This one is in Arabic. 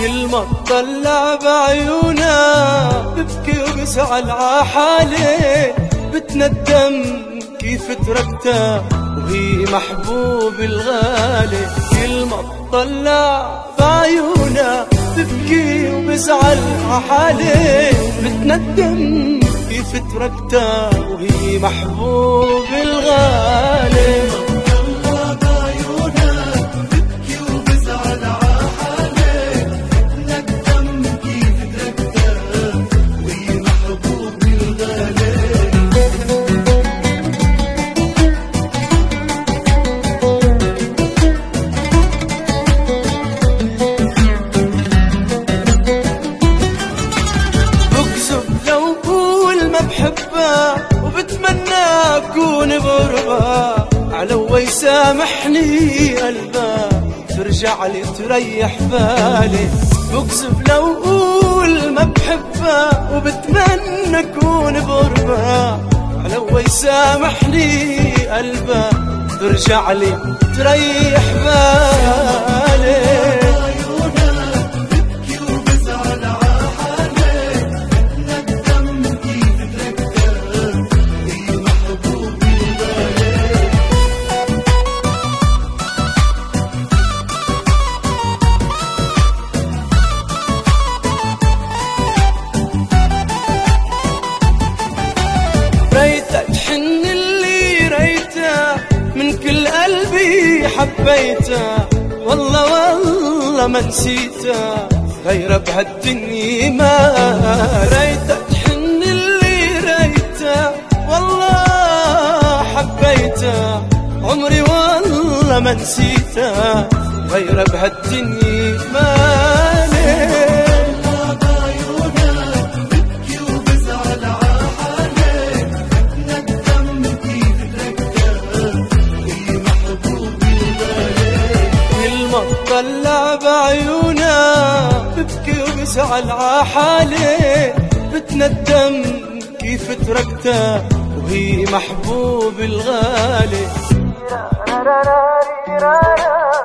كل ما اطلع بعيونا ببكي وبزعل عحالي، بتندم كيف تركتها وهي محبوب الغالي. كل ما اطلع بعيونا ببكي وبزعل عحالي، بتندم كيف تركتها وهي محبوب الغالي. بحبها وبتمنى أكون بغربة، علو يسامحني قلبها ترجع لي تريح بالي. بكذب لو أقول ما بحبها وبتمنى أكون بغربة، علو يسامحني قلبها ترجع لي تريح بالي. ريتك حن اللي ريته من كل قلبي حبيته، والله ما نسيته غير بهالدنيا ما. ريتك حن اللي ريته والله حبيته، عمري والله ما نسيته غير بهالدنيا ما. طلع بعيونا ببكي وبزعل عحالي، بتندم كيف تركتها وهي محبوب الغالي.